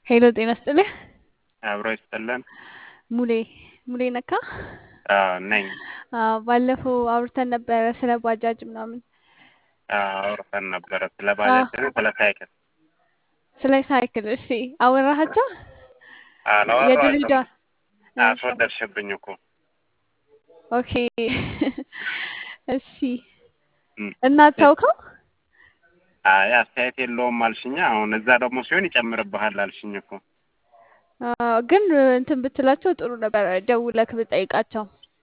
ሄሎ ጤና ይስጥልህ። አብሮ ይስጥልን። ሙሌ ሙሌ ነካ። ነኝ። ባለፈው አውርተን ነበረ ስለ ባጃጅ ምናምን አውርተን ነበረ ስለ ባጃጅ ነው ስለ ሳይክል ስለ ሳይክል። እሺ አወራሃቸው? አላወራኋቸውም። የድሬዳዋ አስወደድሽብኝ እኮ። ኦኬ እሺ። እና ተውከው? አይ አስተያየት የለውም አልሽኛ። አሁን እዛ ደግሞ ሲሆን ይጨምርብሃል አልሽኝ እኮ። ግን እንትን ብትላቸው ጥሩ ነበር፣ ደውለህ ብጠይቃቸው።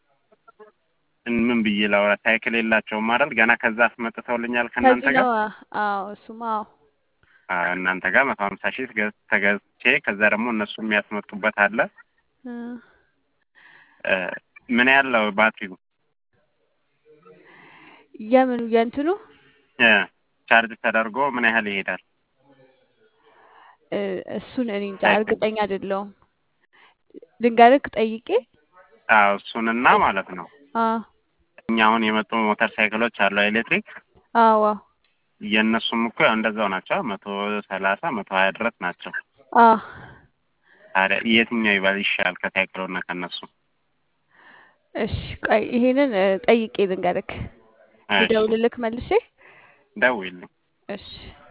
ምን ብዬ ላውራ? ሳይክል የላቸውም አይደል? ገና ከዛ አስመጥተውልኛል ከእናንተ ከዚህ ጋር። ነው። አዎ እሱማ እናንተ ጋር 150 ሺህ ተገዝቼ ከዛ ደግሞ እነሱ የሚያስመጡበት አለ። ምን ያለው ባትሪው የምኑ የእንትኑ ቻርጅ ተደርጎ ምን ያህል ይሄዳል? እሱን እኔ እንጃ ሳይክል እርግጠኛ አይደለሁም። ልንገርህ ጠይቄ። እሱንና ማለት ነው አዎ እኛ አሁን የመጡ ሞተር ሳይክሎች አሉ ኤሌክትሪክ። አዎ የእነሱም እኮ ያው እንደዛው ናቸው። 130 120 ድረስ ናቸው። አዎ ታዲያ የትኛው ይባል ይሻላል ከሳይክሎና ከነሱ? እሺ ቆይ ይሄንን ጠይቄ ልንገርህ። እሺ ልደውልልክ መልሼ። ደውይልኝ። እሺ